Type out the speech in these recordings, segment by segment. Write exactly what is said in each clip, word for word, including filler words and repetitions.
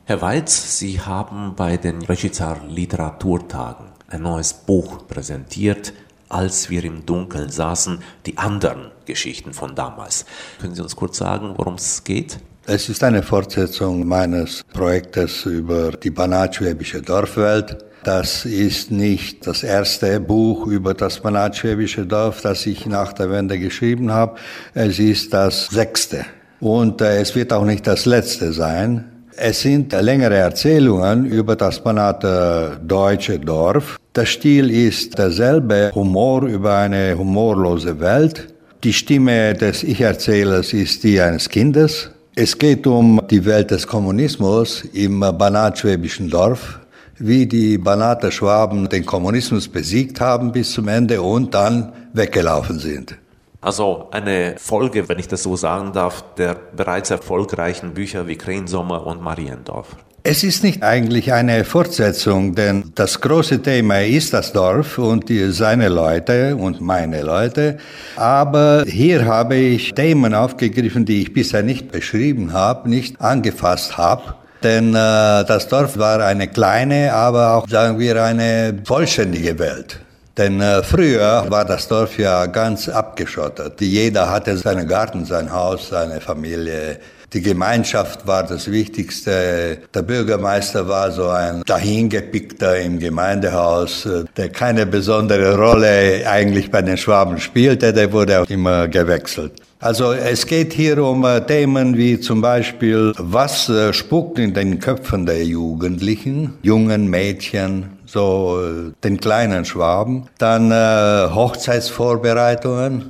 Herr Weitz, Sie haben bei den Regicar Literaturtagen ein neues Buch präsentiert, Als wir im Dunkeln saßen, die anderen Geschichten von damals. Können Sie uns kurz sagen, worum es geht? Es ist eine Fortsetzung meines Projektes über die banatschwäbische Dorfwelt. Das ist nicht das erste Buch über das banatschwäbische Dorf, das ich nach der Wende geschrieben habe. Es ist das sechste. Und äh, es wird auch nicht das letzte sein. Es sind längere Erzählungen über das Banater deutsche Dorf. Der Stil ist derselbe, Humor über eine humorlose Welt. Die Stimme des Ich-Erzählers ist die eines Kindes. Es geht um die Welt des Kommunismus im banatschwäbischen Dorf, wie die Banater Schwaben den Kommunismus besiegt haben bis zum Ende und dann weggelaufen sind. Also eine Folge, wenn ich das so sagen darf, der bereits erfolgreichen Bücher wie Krähensommer und Mariendorf. Es ist nicht eigentlich eine Fortsetzung, denn das große Thema ist das Dorf und die, seine Leute und meine Leute. Aber hier habe ich Themen aufgegriffen, die ich bisher nicht beschrieben habe, nicht angefasst habe. Denn äh, das Dorf war eine kleine, aber auch, sagen wir, eine vollständige Welt. Denn äh, früher war das Dorf ja ganz abgeschottet. Jeder hatte seinen Garten, sein Haus, seine Familie. Die Gemeinschaft war das Wichtigste. Der Bürgermeister war so ein Dahingepickter im Gemeindehaus, der keine besondere Rolle eigentlich bei den Schwaben spielte. Der wurde auch immer gewechselt. Also es geht hier um äh, Themen wie zum Beispiel, was äh, spukt in den Köpfen der Jugendlichen, jungen Mädchen, so äh, den kleinen Schwaben. Dann äh, Hochzeitsvorbereitungen,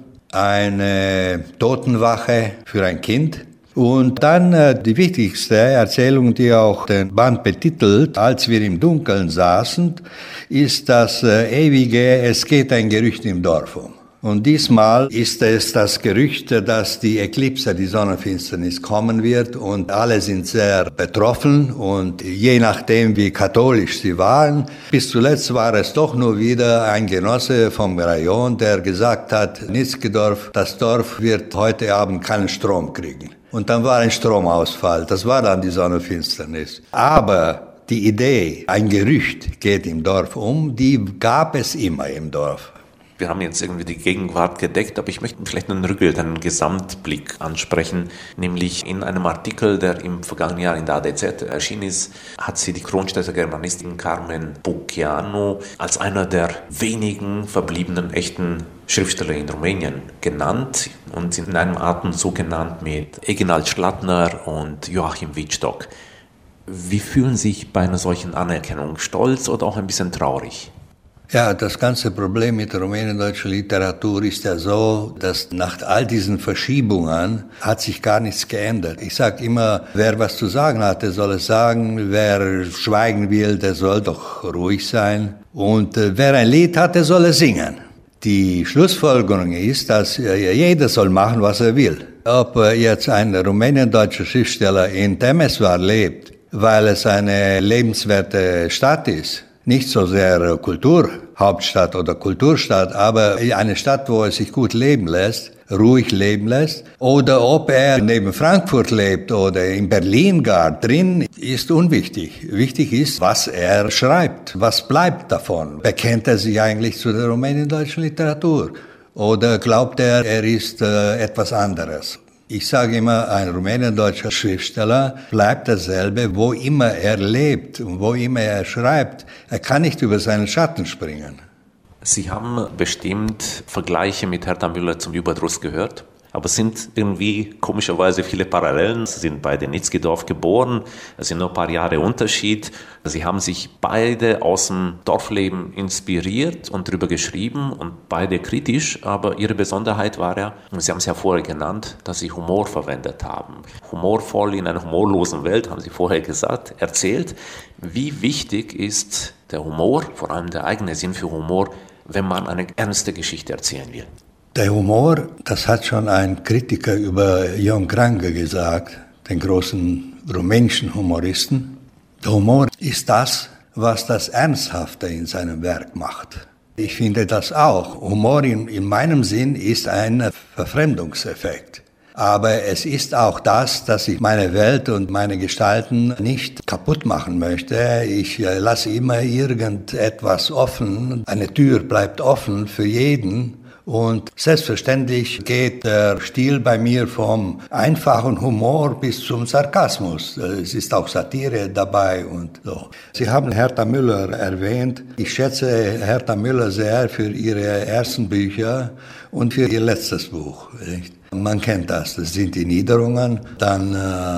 eine Totenwache für ein Kind. Und dann äh, die wichtigste Erzählung, die auch den Band betitelt, Als wir im Dunkeln saßen, ist das äh, ewige, es geht ein Gerücht im Dorf um. Und diesmal ist es das Gerücht, dass die Eklipse, die Sonnenfinsternis kommen wird und alle sind sehr betroffen und je nachdem wie katholisch sie waren, bis zuletzt war es doch nur wieder ein Genosse vom Rayon, der gesagt hat, Nitzkedorf, das Dorf wird heute Abend keinen Strom kriegen. Und dann war ein Stromausfall, das war dann die Sonnenfinsternis. Aber die Idee, ein Gerücht geht im Dorf um, die gab es immer im Dorf. Wir haben jetzt irgendwie die Gegenwart gedeckt, aber ich möchte vielleicht einen Rückblick, einen Gesamtblick ansprechen. Nämlich in einem Artikel, der im vergangenen Jahr in der A D Z erschienen ist, hat sie die Kronstädter Germanistin Carmen Buceanu als einer der wenigen verbliebenen echten Schriftsteller in Rumänien genannt und in einem Atemzug genannt mit Eginald Schlattner und Joachim Wittstock. Wie fühlen Sie sich bei einer solchen Anerkennung? Stolz oder auch ein bisschen traurig? Ja, das ganze Problem mit der rumänendeutschen Literatur ist ja so, dass nach all diesen Verschiebungen hat sich gar nichts geändert. Ich sage immer, wer was zu sagen hat, der soll es sagen. Wer schweigen will, der soll doch ruhig sein. Und äh, wer ein Lied hat, der soll es singen. Die Schlussfolgerung ist, dass äh, jeder soll machen, was er will. Ob äh, jetzt ein rumänendeutscher Schriftsteller in Temeswar lebt, weil es eine lebenswerte Stadt ist, nicht so sehr Kulturhauptstadt oder Kulturstadt, aber eine Stadt, wo es sich gut leben lässt, ruhig leben lässt. Oder ob er neben Frankfurt lebt oder in Berlin gar drin, ist unwichtig. Wichtig ist, was er schreibt. Was bleibt davon? Bekennt er sich eigentlich zu der rumänendeutschen Literatur? Oder glaubt er, er ist äh, etwas anderes? Ich sage immer, ein rumänendeutscher Schriftsteller bleibt derselbe, wo immer er lebt und wo immer er schreibt. Er kann nicht über seinen Schatten springen. Sie haben bestimmt Vergleiche mit Hertha Müller zum Überdruss gehört, aber es sind irgendwie komischerweise viele Parallelen. Sie sind beide in Nitzkedorf geboren, es sind nur ein paar Jahre Unterschied. Sie haben sich beide aus dem Dorfleben inspiriert und darüber geschrieben und beide kritisch, aber ihre Besonderheit war ja, und Sie haben es ja vorher genannt, dass Sie Humor verwendet haben. Humorvoll in einer humorlosen Welt, haben Sie vorher gesagt, erzählt. Wie wichtig ist der Humor, vor allem der eigene Sinn für Humor, wenn man eine ernste Geschichte erzählen will? Der Humor, das hat schon ein Kritiker über Jon Kranke gesagt, den großen rumänischen Humoristen. Der Humor ist das, was das Ernsthafte in seinem Werk macht. Ich finde das auch. Humor in, in meinem Sinn ist ein Verfremdungseffekt. Aber es ist auch das, dass ich meine Welt und meine Gestalten nicht kaputt machen möchte. Ich lasse immer irgendetwas offen. Eine Tür bleibt offen für jeden. Und selbstverständlich geht der Stil bei mir vom einfachen Humor bis zum Sarkasmus. Es ist auch Satire dabei und so. Sie haben Hertha Müller erwähnt. Ich schätze Hertha Müller sehr für ihre ersten Bücher und für ihr letztes Buch. Man kennt das, das sind die Niederungen. Dann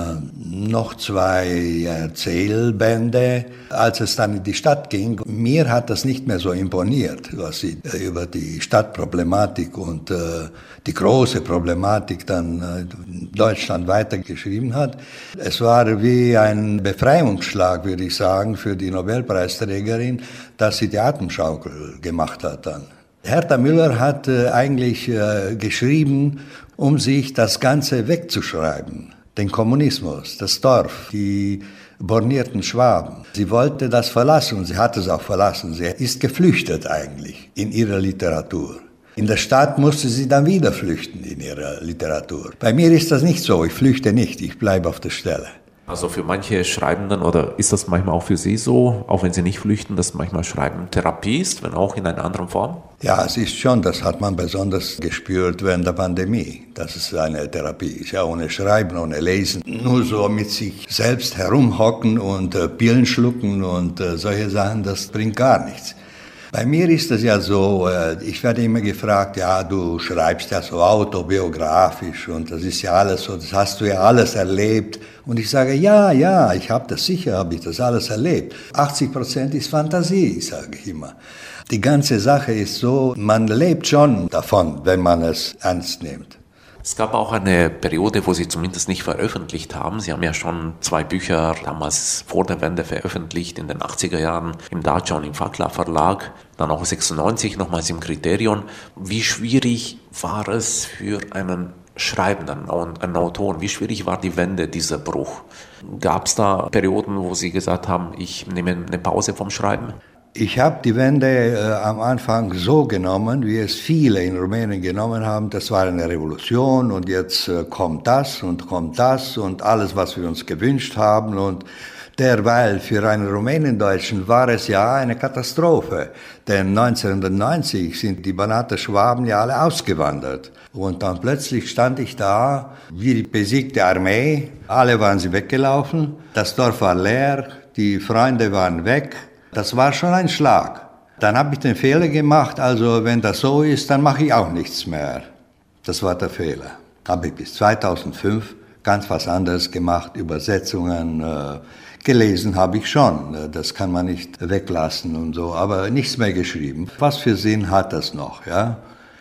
äh, noch zwei Erzählbände. Als es dann in die Stadt ging, mir hat das nicht mehr so imponiert, was sie äh, über die Stadtproblematik und äh, die große Problematik dann äh, Deutschland weitergeschrieben hat. Es war wie ein Befreiungsschlag, würde ich sagen, für die Nobelpreisträgerin, dass sie die Atemschaukel gemacht hat dann. Hertha Müller hat äh, eigentlich äh, geschrieben, um sich das Ganze wegzuschreiben. Den Kommunismus, das Dorf, die bornierten Schwaben. Sie wollte das verlassen und sie hat es auch verlassen. Sie ist geflüchtet eigentlich in ihrer Literatur. In der Stadt musste sie dann wieder flüchten in ihrer Literatur. Bei mir ist das nicht so, ich flüchte nicht, ich bleibe auf der Stelle. Also für manche Schreibenden, oder ist das manchmal auch für Sie so, auch wenn Sie nicht flüchten, dass manchmal Schreiben Therapie ist, wenn auch in einer anderen Form? Ja, es ist schon, das hat man besonders gespürt während der Pandemie, dass es eine Therapie ist. Ja, ohne Schreiben, ohne Lesen, nur so mit sich selbst herumhocken und äh, Pillen schlucken und äh, solche Sachen, das bringt gar nichts. Bei mir ist es ja so, ich werde immer gefragt, ja, du schreibst ja so autobiografisch und das ist ja alles so, das hast du ja alles erlebt. Und ich sage, ja, ja, ich habe das sicher, habe ich das alles erlebt. achtzig Prozent ist Fantasie, sage ich immer. Die ganze Sache ist so, man lebt schon davon, wenn man es ernst nimmt. Es gab auch eine Periode, wo Sie zumindest nicht veröffentlicht haben. Sie haben ja schon zwei Bücher damals vor der Wende veröffentlicht, in den achtziger Jahren im Dacia und im Fakla Verlag, dann auch sechsundneunzig nochmals im Kriterion. Wie schwierig war es für einen Schreibenden und einen Autoren, wie schwierig war die Wende, dieser Bruch? Gab es da Perioden, wo Sie gesagt haben, ich nehme eine Pause vom Schreiben? Ich habe die Wende äh, am Anfang so genommen, wie es viele in Rumänien genommen haben. Das war eine Revolution und jetzt äh, kommt das und kommt das und alles, was wir uns gewünscht haben. Und derweil für einen Rumäniendeutschen war es ja eine Katastrophe. Denn neunzehnhundertneunzig sind die Banater Schwaben ja alle ausgewandert. Und dann plötzlich stand ich da wie die besiegte Armee. Alle waren sie weggelaufen. Das Dorf war leer, die Freunde waren weg. Das war schon ein Schlag. Dann habe ich den Fehler gemacht, also wenn das so ist, dann mache ich auch nichts mehr. Das war der Fehler. Habe ich bis zweitausendfünf ganz was anderes gemacht, Übersetzungen, äh, gelesen habe ich schon. Das kann man nicht weglassen und so, aber nichts mehr geschrieben. Was für Sinn hat das noch, ja?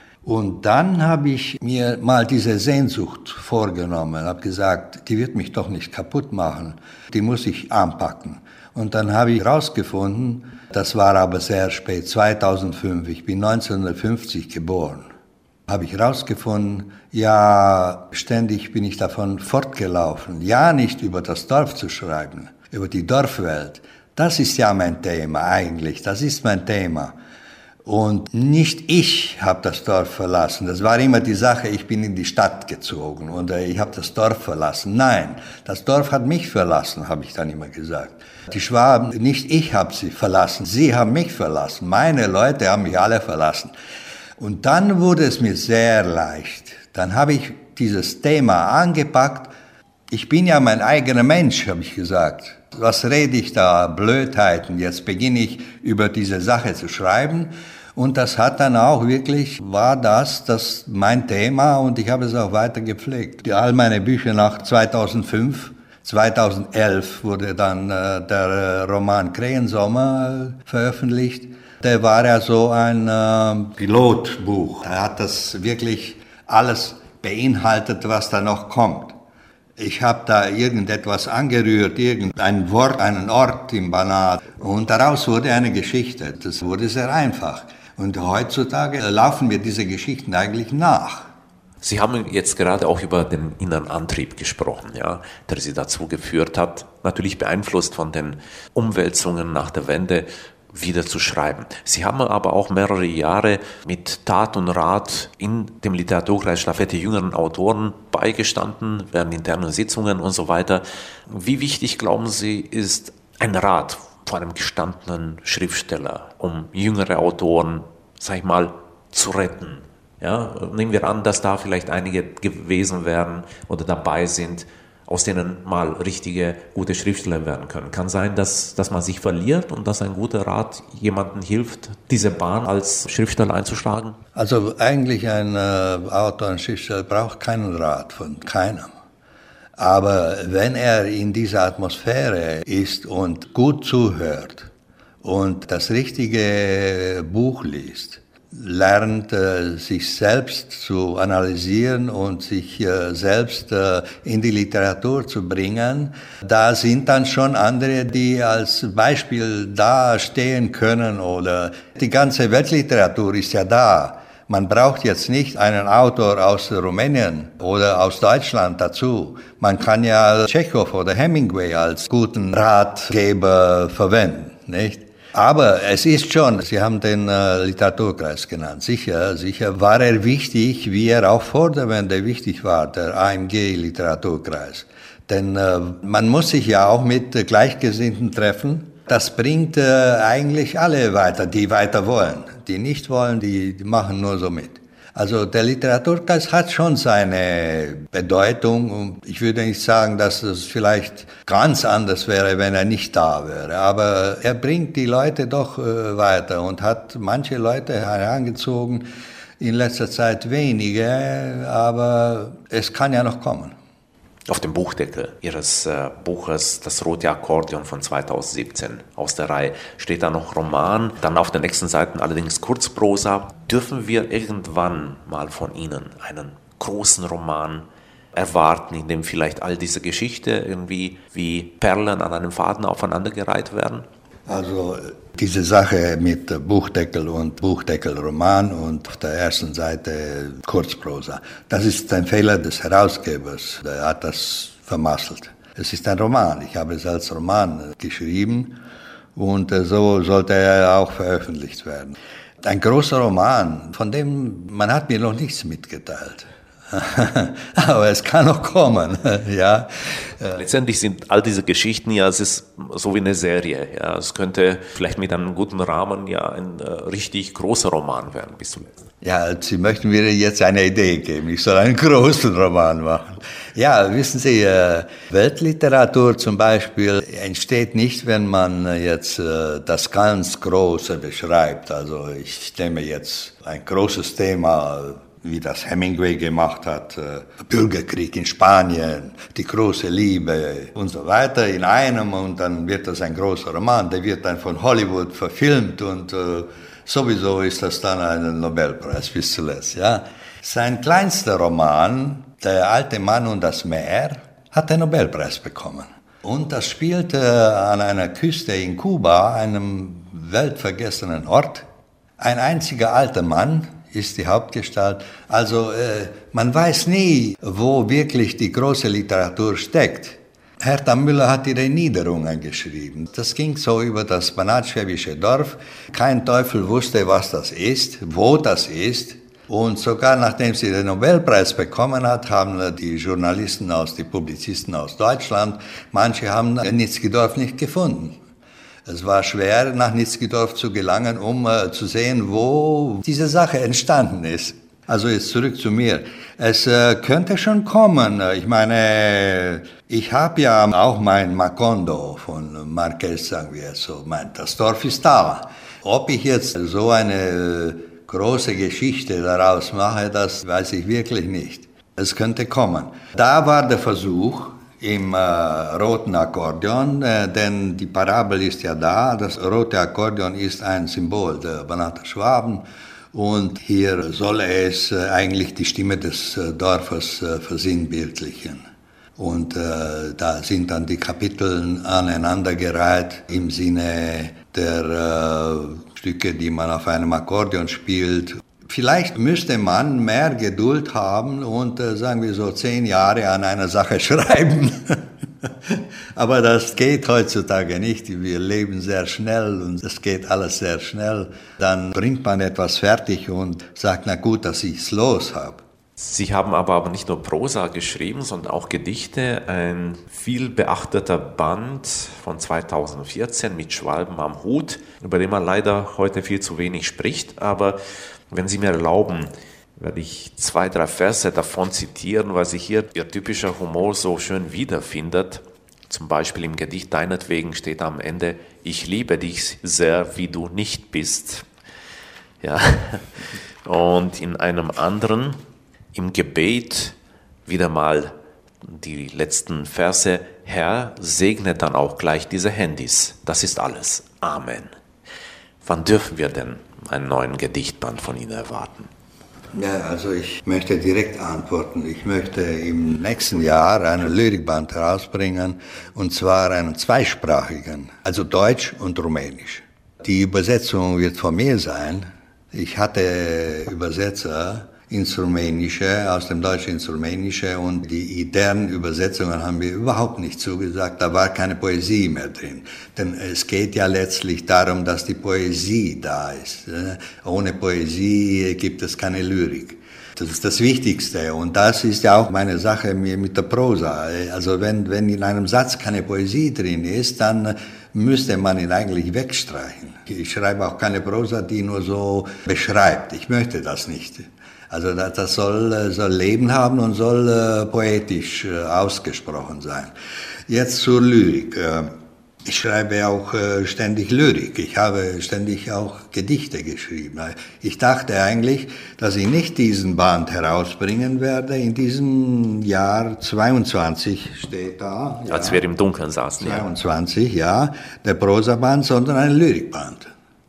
Und dann habe ich mir mal diese Sehnsucht vorgenommen, habe gesagt, die wird mich doch nicht kaputt machen, die muss ich anpacken. Und dann habe ich herausgefunden, das war aber sehr spät, zweitausendfünf, ich bin neunzehnhundertfünfzig geboren, habe ich herausgefunden, ja, ständig bin ich davon fortgelaufen, ja, nicht über das Dorf zu schreiben, über die Dorfwelt. Das ist ja mein Thema eigentlich, das ist mein Thema. Und nicht ich habe das Dorf verlassen. Das war immer die Sache, ich bin in die Stadt gezogen und ich habe das Dorf verlassen. Nein, das Dorf hat mich verlassen, habe ich dann immer gesagt. Die Schwaben, nicht ich habe sie verlassen, sie haben mich verlassen. Meine Leute haben mich alle verlassen. Und dann wurde es mir sehr leicht. Dann habe ich dieses Thema angepackt. Ich bin ja mein eigener Mensch, habe ich gesagt. Was rede ich da, Blödheiten? Jetzt beginne ich über diese Sache zu schreiben. Und das hat dann auch wirklich, war das, das mein Thema und ich habe es auch weiter gepflegt. All meine Bücher nach zweitausendfünf, zweitausendelf wurde dann äh, der Roman Krähensommer äh, veröffentlicht. Der war ja so ein äh, Pilotbuch. Er hat das wirklich alles beinhaltet, was da noch kommt. Ich habe da irgendetwas angerührt, irgendein Wort, einen Ort im Banat. Und daraus wurde eine Geschichte. Das wurde sehr einfach. Und heutzutage laufen mir diese Geschichten eigentlich nach. Sie haben jetzt gerade auch über den inneren Antrieb gesprochen, ja, der Sie dazu geführt hat, natürlich beeinflusst von den Umwälzungen nach der Wende. wieder zu schreiben. Sie haben aber auch mehrere Jahre mit Tat und Rat in dem Literaturkreis Stafette jüngeren Autoren beigestanden, während internen Sitzungen und so weiter. Wie wichtig, glauben Sie, ist ein Rat von einem gestandenen Schriftsteller, um jüngere Autoren, sag ich mal, zu retten? Ja, nehmen wir an, dass da vielleicht einige gewesen wären oder dabei sind, aus denen mal richtige, gute Schriftsteller werden können. Kann sein, dass, dass man sich verliert und dass ein guter Rat jemandem hilft, diese Bahn als Schriftsteller einzuschlagen? Also eigentlich ein äh, Autor, ein Schriftsteller braucht keinen Rat von keinem. Aber wenn er in dieser Atmosphäre ist und gut zuhört und das richtige Buch liest, lernt, äh, sich selbst zu analysieren und sich äh, selbst äh, in die Literatur zu bringen, da sind dann schon andere, die als Beispiel da stehen können, oder die ganze Weltliteratur ist ja da. Man braucht jetzt nicht einen Autor aus Rumänien oder aus Deutschland dazu. Man kann ja Tschechow oder Hemingway als guten Ratgeber verwenden, nicht? Aber es ist schon, Sie haben den äh, Literaturkreis genannt, sicher, sicher war er wichtig, wie er auch vor der Wende wichtig war, der A M G-Literaturkreis. Denn äh, man muss sich ja auch mit äh, Gleichgesinnten treffen. Das bringt äh, eigentlich alle weiter, die weiter wollen. Die nicht wollen, die, die machen nur so mit. Also der Literaturkreis hat schon seine Bedeutung, und ich würde nicht sagen, dass es vielleicht ganz anders wäre, wenn er nicht da wäre, aber er bringt die Leute doch äh, weiter und hat manche Leute herangezogen, in letzter Zeit wenige, aber es kann ja noch kommen. Auf dem Buchdeckel Ihres äh, Buches Das rote Akkordeon von zweitausendsiebzehn aus der Reihe steht da noch Roman, dann auf den nächsten Seiten allerdings Kurzprosa. Dürfen wir irgendwann mal von Ihnen einen großen Roman erwarten, in dem vielleicht all diese Geschichte irgendwie wie Perlen an einem Faden aufeinandergereiht werden? Also diese Sache mit Buchdeckel und Buchdeckelroman und auf der ersten Seite Kurzprosa, das ist ein Fehler des Herausgebers, der hat das vermasselt. Es ist ein Roman, ich habe es als Roman geschrieben und so sollte er auch veröffentlicht werden. Ein großer Roman, von dem man hat mir noch nichts mitgeteilt. Aber es kann noch kommen, ja. Letztendlich sind all diese Geschichten ja, es ist so wie eine Serie, ja. Es könnte vielleicht mit einem guten Rahmen ja ein äh, richtig großer Roman werden bis zuletzt. Ja, Sie möchten mir jetzt eine Idee geben. Ich soll einen großen Roman machen. Ja, wissen Sie, äh, Weltliteratur zum Beispiel entsteht nicht, wenn man äh, jetzt äh, das ganz Große beschreibt. Also ich nehme jetzt ein großes Thema, wie das Hemingway gemacht hat, äh, Bürgerkrieg in Spanien, die große Liebe und so weiter in einem, und dann wird das ein großer Roman, der wird dann von Hollywood verfilmt und äh, sowieso ist das dann ein Nobelpreis bis zuletzt. Ja. Sein kleinster Roman, Der alte Mann und das Meer, hat den Nobelpreis bekommen. Und das spielte an einer Küste in Kuba, einem weltvergessenen Ort. Ein einziger alter Mann ist die Hauptgestalt. Also äh, man weiß nie, wo wirklich die große Literatur steckt. Hertha Müller hat ihre Niederungen geschrieben. Das ging so über das banatschwäbische Dorf. Kein Teufel wusste, was das ist, wo das ist. Und sogar nachdem sie den Nobelpreis bekommen hat, haben die Journalisten aus, die Publizisten aus Deutschland, manche haben Nitzkidorf nicht gefunden. Es war schwer, nach Nitzkidorf zu gelangen, um äh, zu sehen, wo diese Sache entstanden ist. Also jetzt zurück zu mir. Es äh, könnte schon kommen. Ich meine, ich habe ja auch mein Macondo von Marquez, sagen wir jetzt so. Mein, das Dorf ist da. Ob ich jetzt so eine große Geschichte daraus mache, das weiß ich wirklich nicht. Es könnte kommen. Da war der Versuch, im äh, roten Akkordeon, äh, denn die Parabel ist ja da. Das rote Akkordeon ist ein Symbol der Banater Schwaben und hier soll es äh, eigentlich die Stimme des äh, Dorfes äh, versinnbildlichen. Und äh, da sind dann die Kapitel aneinandergereiht im Sinne der äh, Stücke, die man auf einem Akkordeon spielt. Vielleicht müsste man mehr Geduld haben und, äh, sagen wir so, zehn Jahre an einer Sache schreiben. Aber das geht heutzutage nicht. Wir leben sehr schnell und es geht alles sehr schnell. Dann bringt man etwas fertig und sagt, na gut, dass ich es los habe. Sie haben aber, aber nicht nur Prosa geschrieben, sondern auch Gedichte. Ein viel beachteter Band von zweitausendvierzehn mit Schwalben am Hut, über den man leider heute viel zu wenig spricht. Aber wenn Sie mir erlauben, werde ich zwei, drei Verse davon zitieren, weil sich hier Ihr typischer Humor so schön wiederfindet. Zum Beispiel im Gedicht Deinetwegen steht am Ende: Ich liebe dich sehr, wie du nicht bist. Ja. Und in einem anderen, im Gebet, wieder mal die letzten Verse: Herr, segne dann auch gleich diese Handys. Das ist alles. Amen. Wann dürfen wir denn einen neuen Gedichtband von Ihnen erwarten? Ja, also ich möchte direkt antworten. Ich möchte im nächsten Jahr einen Lyrikband herausbringen, und zwar einen zweisprachigen, also Deutsch und Rumänisch. Die Übersetzung wird von mir sein. Ich hatte Übersetzer ins Rumänische, aus dem Deutschen ins Rumänische, und die internen Übersetzungen haben mir überhaupt nicht zugesagt. Da war keine Poesie mehr drin. Denn es geht ja letztlich darum, dass die Poesie da ist. Ohne Poesie gibt es keine Lyrik. Das ist das Wichtigste, und das ist ja auch meine Sache mit der Prosa. Also wenn, wenn in einem Satz keine Poesie drin ist, dann müsste man ihn eigentlich wegstreichen. Ich schreibe auch keine Prosa, die nur so beschreibt. Ich möchte das nicht. Also das soll, soll Leben haben und soll äh, poetisch äh, ausgesprochen sein. Jetzt zur Lyrik. Ich schreibe auch äh, ständig Lyrik. Ich habe ständig auch Gedichte geschrieben. Ich dachte eigentlich, dass ich nicht diesen Band herausbringen werde. In diesem Jahr zweiundzwanzig steht da. Als ja, wir im Dunkeln saßen. zweiundzwanzig, ja, ja, der Prosaband, sondern ein Lyrikband.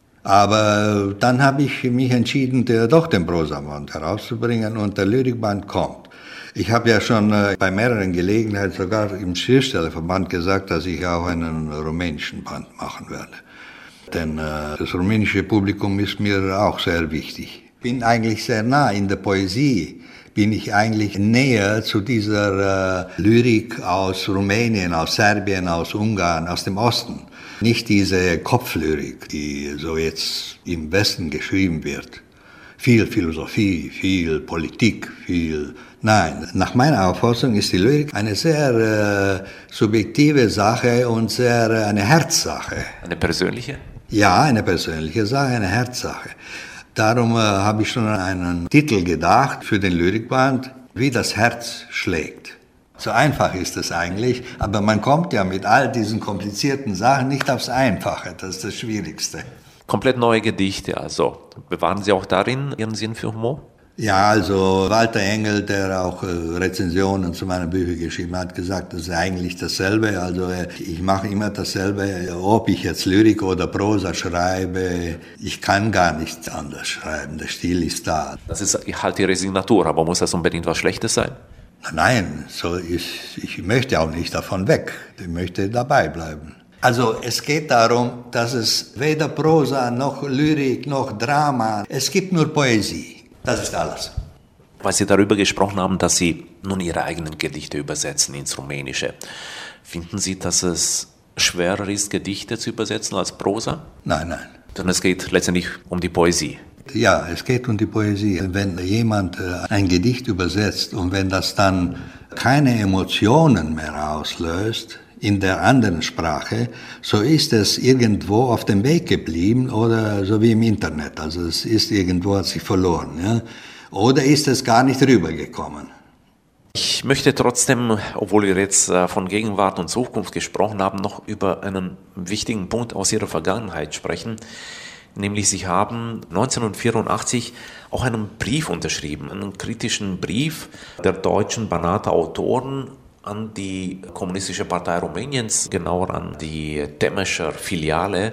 Aber dann habe ich mich entschieden, der, doch den Prosaband herauszubringen, und der Lyrikband kommt. Ich habe ja schon äh, bei mehreren Gelegenheiten, sogar im Schriftstellerverband, gesagt, dass ich auch einen rumänischen Band machen werde. Denn äh, das rumänische Publikum ist mir auch sehr wichtig. Ich bin eigentlich sehr nah in der Poesie, bin ich eigentlich näher zu dieser äh, Lyrik aus Rumänien, aus Serbien, aus Ungarn, aus dem Osten. Nicht diese Kopflyrik, die so jetzt im Westen geschrieben wird. Viel Philosophie, viel Politik, viel... Nein, nach meiner Auffassung ist die Lyrik eine sehr äh, subjektive Sache und sehr äh, eine Herzsache. Eine persönliche? Ja, eine persönliche Sache, eine Herzsache. Darum äh, habe ich schon an einen Titel gedacht für den Lyrikband: Wie das Herz schlägt. So einfach ist es eigentlich, aber man kommt ja mit all diesen komplizierten Sachen nicht aufs Einfache, das ist das Schwierigste. Komplett neue Gedichte, also bewahren Sie auch darin Ihren Sinn für Humor? Ja, also Walter Engel, der auch äh, Rezensionen zu meinen Büchern geschrieben hat, gesagt, das ist eigentlich dasselbe. Also äh, ich mache immer dasselbe, ob ich jetzt Lyrik oder Prosa schreibe. Ich kann gar nichts anders schreiben, der Stil ist da. Das ist halt Ihre Signatur, aber muss das unbedingt was Schlechtes sein? Nein, so ich, ich möchte auch nicht davon weg. Ich möchte dabei bleiben. Also es geht darum, dass es weder Prosa noch Lyrik noch Drama, es gibt nur Poesie. Das ist alles. Weil Sie darüber gesprochen haben, dass Sie nun Ihre eigenen Gedichte übersetzen ins Rumänische. Finden Sie, dass es schwerer ist, Gedichte zu übersetzen als Prosa? Nein, nein. Denn es geht letztendlich um die Poesie. Ja, es geht um die Poesie. Wenn jemand ein Gedicht übersetzt und wenn das dann keine Emotionen mehr auslöst in der anderen Sprache, so ist es irgendwo auf dem Weg geblieben oder so wie im Internet. Also es ist irgendwo, hat sich verloren. Ja? Oder ist es gar nicht rübergekommen. Ich möchte trotzdem, obwohl wir jetzt von Gegenwart und Zukunft gesprochen haben, noch über einen wichtigen Punkt aus Ihrer Vergangenheit sprechen. Nämlich Sie haben neunzehnhundertvierundachtzig auch einen Brief unterschrieben, einen kritischen Brief der deutschen Banata Autoren an die Kommunistische Partei Rumäniens, genauer an die Temescher Filiale.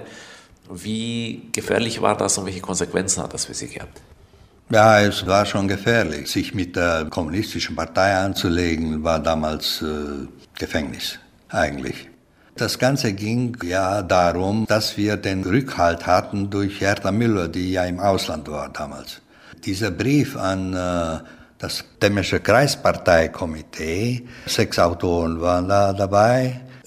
Wie gefährlich war das und welche Konsequenzen hat das für Sie gehabt? Ja, es war schon gefährlich. Sich mit der Kommunistischen Partei anzulegen, war damals äh, Gefängnis, eigentlich. Das Ganze ging ja darum, dass wir den Rückhalt hatten durch Hertha Müller, die ja im Ausland war damals. Dieser Brief an äh, das Temescher Kreisparteikomitee, sechs Autoren waren da dabei.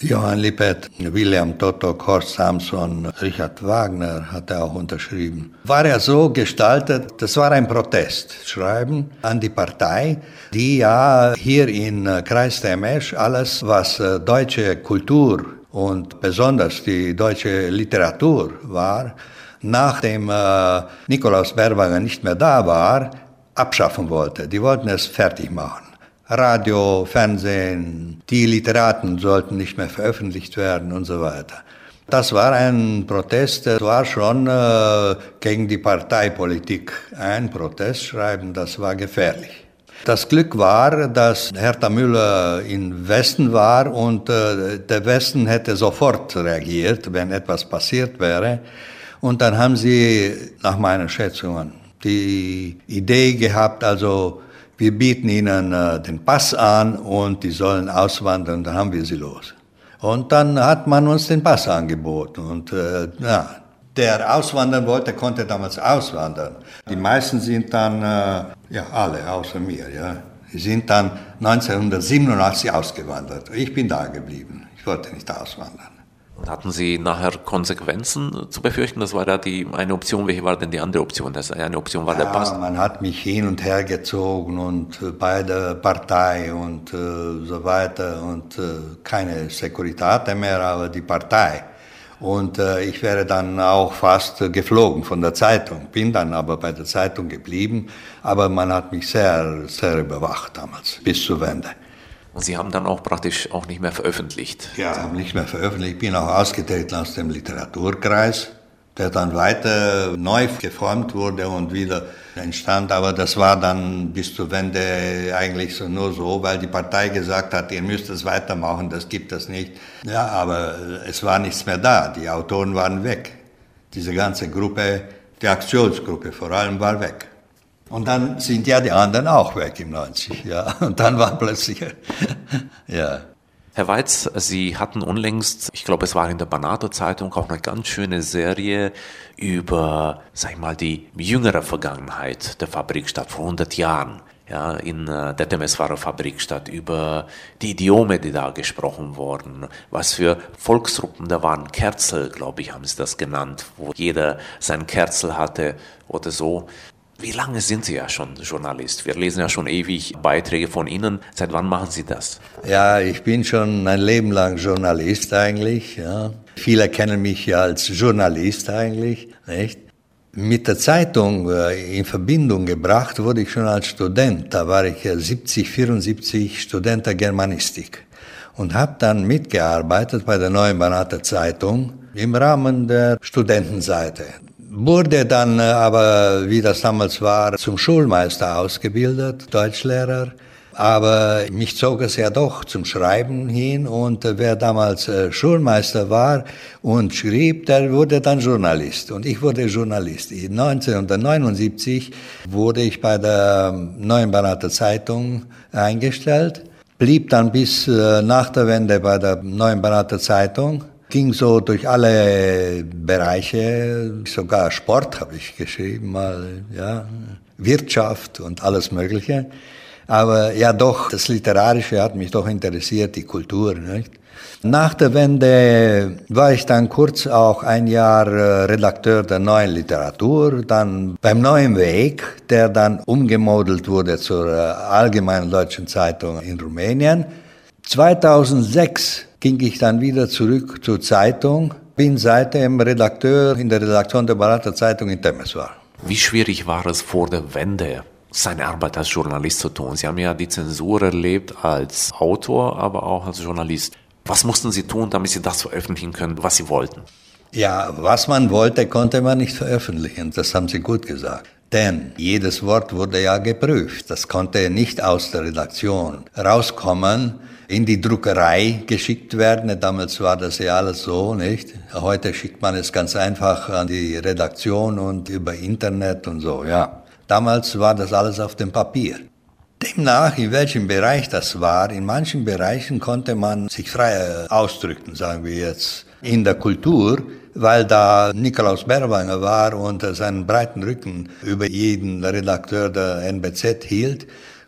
Johann Lippert, William Totok, Horst Samson, Richard Wagner hat er auch unterschrieben. War ja so gestaltet, das war ein Protestschreiben an die Partei, die ja hier in Kreis der Mesch alles, was deutsche Kultur und besonders die deutsche Literatur war, nachdem äh, Nikolaus Bärwanger nicht mehr da war, abschaffen wollte. Die wollten es fertig machen. Radio, Fernsehen, die Literaten sollten nicht mehr veröffentlicht werden und so weiter. Das war ein Protest, das war schon äh, gegen die Parteipolitik ein Protestschreiben, das war gefährlich. Das Glück war, dass Hertha Müller im Westen war und äh, der Westen hätte sofort reagiert, wenn etwas passiert wäre. Und dann haben sie, nach meiner Schätzung, die Idee gehabt, also wir bieten ihnen äh, den Pass an und die sollen auswandern, dann haben wir sie los. Und dann hat man uns den Pass angeboten und äh, ja, der auswandern wollte, konnte damals auswandern. Die meisten sind dann, äh, ja alle außer mir, ja, die sind dann neunzehnhundertsiebenundachtzig ausgewandert. Ich bin da geblieben, ich wollte nicht auswandern. Und hatten Sie nachher Konsequenzen zu befürchten? Das war ja die eine Option. Welche war denn die andere Option? Das eine Option war ja, der Pass. Man hat mich hin und her gezogen und bei der Partei und äh, so weiter und äh, keine Securitate mehr, aber die Partei. Und äh, ich wäre dann auch fast äh, geflogen von der Zeitung, bin dann aber bei der Zeitung geblieben, aber man hat mich sehr, sehr überwacht damals, bis zur Wende. Und Sie haben dann auch praktisch auch nicht mehr veröffentlicht? Ja, haben nicht mehr veröffentlicht. Ich bin auch ausgetreten aus dem Literaturkreis, der dann weiter neu geformt wurde und wieder entstand. Aber das war dann bis zur Wende eigentlich so nur so, weil die Partei gesagt hat, ihr müsst es weitermachen, das gibt es nicht. Ja, aber es war nichts mehr da. Die Autoren waren weg. Diese ganze Gruppe, die Aktionsgruppe vor allem, war weg. Und dann sind ja die anderen auch weg im neunzig, ja. Und dann war plötzlich, ja. Herr Weitz, Sie hatten unlängst, ich glaube, es war in der Banato-Zeitung, auch eine ganz schöne Serie über, sag ich mal, die jüngere Vergangenheit der Fabrikstadt vor hundert Jahren. Ja, in äh, der Temeswarer Fabrikstadt, über die Idiome, die da gesprochen wurden, was für Volksgruppen da waren. Kerzel, glaube ich, haben Sie das genannt, wo jeder sein Kerzel hatte oder so. Wie lange sind Sie ja schon Journalist? Wir lesen ja schon ewig Beiträge von Ihnen. Seit wann machen Sie das? Ja, ich bin schon ein Leben lang Journalist eigentlich. Ja. Viele kennen mich ja als Journalist eigentlich, nicht? Mit der Zeitung äh, in Verbindung gebracht wurde ich schon als Student. Da war ich äh, siebzig, vierundsiebzig Student der Germanistik und habe dann mitgearbeitet bei der Neuen Banater Zeitung im Rahmen der Studentenseite. Wurde dann aber, wie das damals war, zum Schulmeister ausgebildet, Deutschlehrer. Aber mich zog es ja doch zum Schreiben hin und wer damals Schulmeister war und schrieb, der wurde dann Journalist. Und ich wurde Journalist. neunzehnhundertneunundsiebzig wurde ich bei der Neuen Banater Zeitung eingestellt, blieb dann bis nach der Wende bei der Neuen Banater Zeitung. Ging so durch alle Bereiche, sogar Sport habe ich geschrieben, mal, ja, Wirtschaft und alles Mögliche. Aber ja doch, das Literarische hat mich doch interessiert, die Kultur, nicht? Nach der Wende war ich dann kurz auch ein Jahr Redakteur der Neuen Literatur, dann beim Neuen Weg, der dann umgemodelt wurde zur Allgemeinen Deutschen Zeitung in Rumänien. zweitausendsechs ging ich dann wieder zurück zur Zeitung, bin seitdem Redakteur in der Redaktion der Banater Zeitung in Temeswar. Wie schwierig war es vor der Wende, seine Arbeit als Journalist zu tun? Sie haben ja die Zensur erlebt als Autor, aber auch als Journalist. Was mussten Sie tun, damit Sie das veröffentlichen können, was Sie wollten? Ja, was man wollte, konnte man nicht veröffentlichen. Das haben Sie gut gesagt. Denn jedes Wort wurde ja geprüft. Das konnte nicht aus der Redaktion rauskommen, in die Druckerei geschickt werden. Damals war das ja alles so, nicht? Heute schickt man es ganz einfach an die Redaktion und über Internet und so, ja. Damals war das alles auf dem Papier. Demnach, in welchem Bereich das war, in manchen Bereichen konnte man sich frei ausdrücken, sagen wir jetzt, in der Kultur, weil da Nikolaus Bärwanger war und seinen breiten Rücken über jeden Redakteur der N B Z hielt.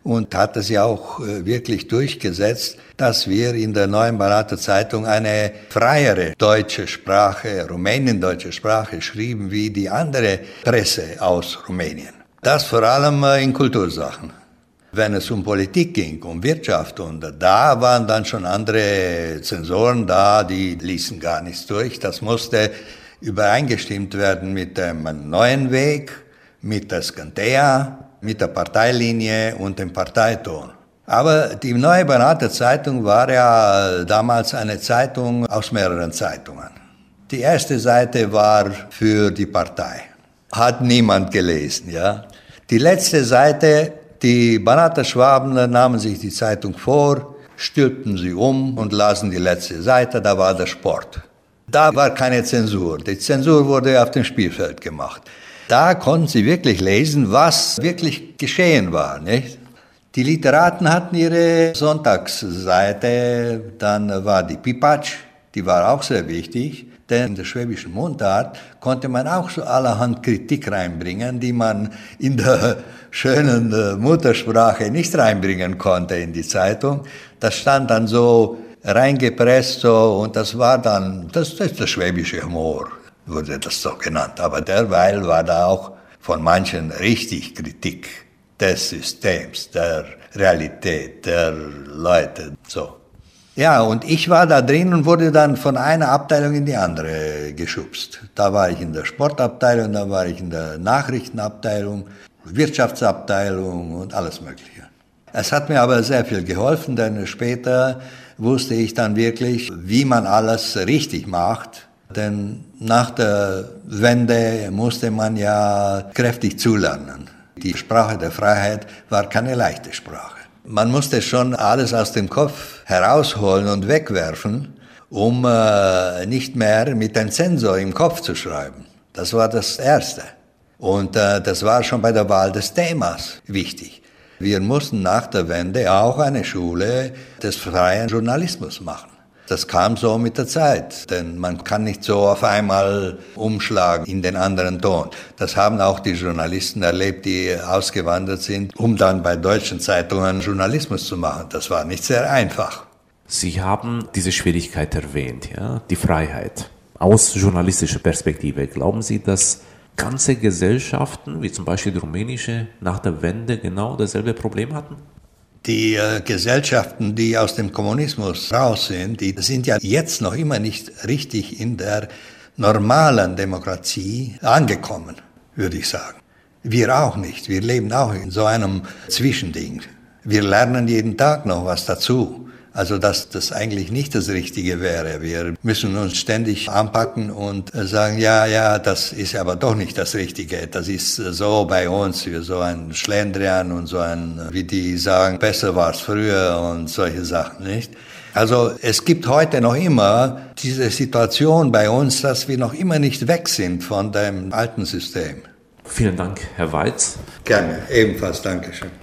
und hat es ja auch wirklich durchgesetzt, dass wir in der Neuen Barater Zeitung eine freiere deutsche Sprache, Rumänien-deutsche Sprache schrieben wie die andere Presse aus Rumänien. Das vor allem in Kultursachen. Wenn es um Politik ging, um Wirtschaft, und da waren dann schon andere Zensoren da, die ließen gar nichts durch. Das musste übereingestimmt werden mit dem neuen Weg, mit der Scantea, mit der Parteilinie und dem Parteiton. Aber die Neue Barater Zeitung war ja damals eine Zeitung aus mehreren Zeitungen. Die erste Seite war für die Partei. Hat niemand gelesen, ja. Die letzte Seite, die Barater Schwaben nahmen sich die Zeitung vor, stülpten sie um und lasen die letzte Seite, da war der Sport. Da war keine Zensur. Die Zensur wurde auf dem Spielfeld gemacht. Da konnten sie wirklich lesen, was wirklich geschehen war, nicht? Die Literaten hatten ihre Sonntagsseite, dann war die Pipatsch, die war auch sehr wichtig, denn in der schwäbischen Mundart konnte man auch so allerhand Kritik reinbringen, die man in der schönen Muttersprache nicht reinbringen konnte in die Zeitung. Das stand dann so reingepresst so, und das war dann, das, das ist der schwäbische Humor, wurde das so genannt. Aber derweil war da auch von manchen richtig Kritik des Systems, der Realität, der Leute, so. Ja, und ich war da drin und wurde dann von einer Abteilung in die andere geschubst. Da war ich in der Sportabteilung, da war ich in der Nachrichtenabteilung, Wirtschaftsabteilung und alles Mögliche. Es hat mir aber sehr viel geholfen, denn später wusste ich dann wirklich, wie man alles richtig macht. Denn nach der Wende musste man ja kräftig zulernen. Die Sprache der Freiheit war keine leichte Sprache. Man musste schon alles aus dem Kopf herausholen und wegwerfen, um äh, nicht mehr mit dem Zensor im Kopf zu schreiben. Das war das Erste. Und äh, das war schon bei der Wahl des Themas wichtig. Wir mussten nach der Wende auch eine Schule des freien Journalismus machen. Das kam so mit der Zeit, denn man kann nicht so auf einmal umschlagen in den anderen Ton. Das haben auch die Journalisten erlebt, die ausgewandert sind, um dann bei deutschen Zeitungen Journalismus zu machen. Das war nicht sehr einfach. Sie haben diese Schwierigkeit erwähnt, ja, die Freiheit. Aus journalistischer Perspektive, glauben Sie, dass ganze Gesellschaften, wie zum Beispiel die rumänische, nach der Wende genau dasselbe Problem hatten? Die äh, Gesellschaften, die aus dem Kommunismus raus sind, die sind ja jetzt noch immer nicht richtig in der normalen Demokratie angekommen, würde ich sagen. Wir auch nicht. Wir leben auch in so einem Zwischending. Wir lernen jeden Tag noch was dazu. Also, dass das eigentlich nicht das Richtige wäre. Wir müssen uns ständig anpacken und sagen, ja, ja, das ist aber doch nicht das Richtige. Das ist so bei uns, wie so ein Schlendrian und so ein, wie die sagen, besser war es früher und solche Sachen, nicht? Also, es gibt heute noch immer diese Situation bei uns, dass wir noch immer nicht weg sind von dem alten System. Vielen Dank, Herr Weitz. Gerne, ebenfalls, Dankeschön.